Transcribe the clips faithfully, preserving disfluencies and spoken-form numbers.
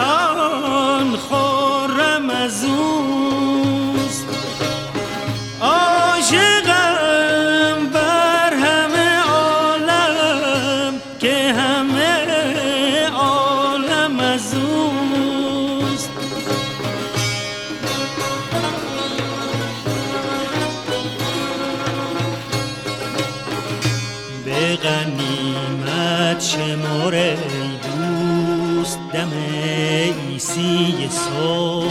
جهان خرم از اوست. عاشقم بر همه عالم که همه عالم از اوست. به غنیمت شمار ای دوست دم عیسی صبح،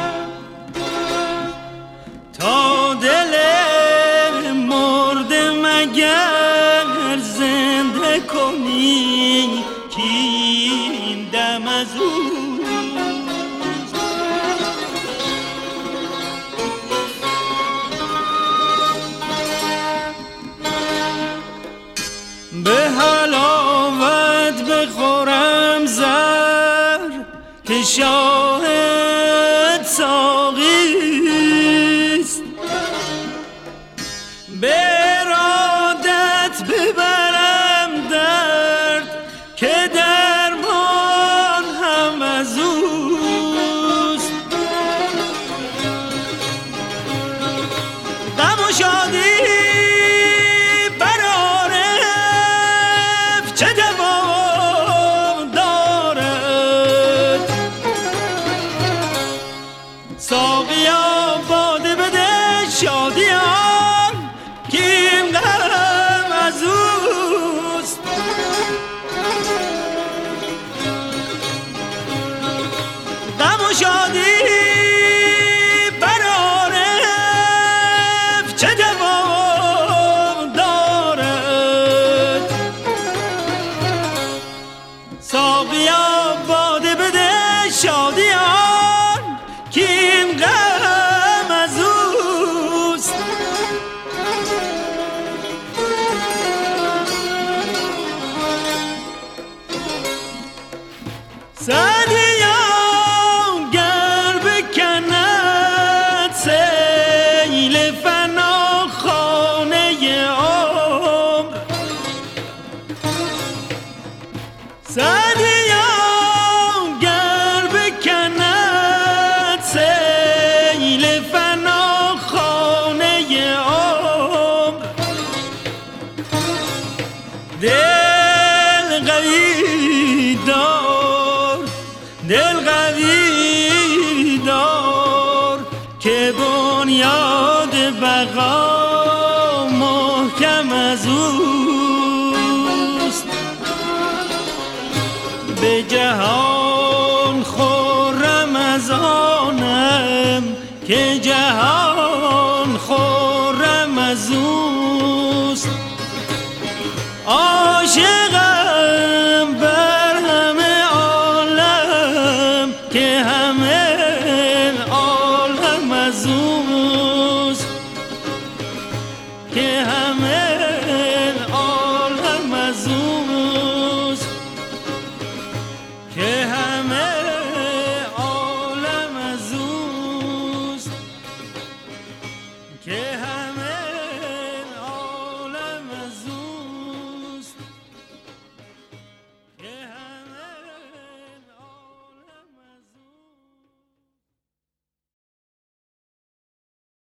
تا دل مرده مگر زنده کنی که این دم از اوست. به حلاوت بخورم زر که شاهد ساقیست، به ارادت ببرم درد که درمان هم از اوست. غم و شادی چه دوام دارد، ساقیا باده بده شادیان که این غم از اوست. غم و شادی برارف چه دوام دارد، ساقیا باده بده شادیان که این غم از اوست. سعدیا گر بکند سیل فنا خانه عمر، سعدیا گر بکند سیل فنا خانه عمر، دل قوی دار، دل قوی دار که بنیاد بقا محکم از اوست. به جهان خرم از آنم که جهان خرم از اوست. عاشقم بر همه عالم که همه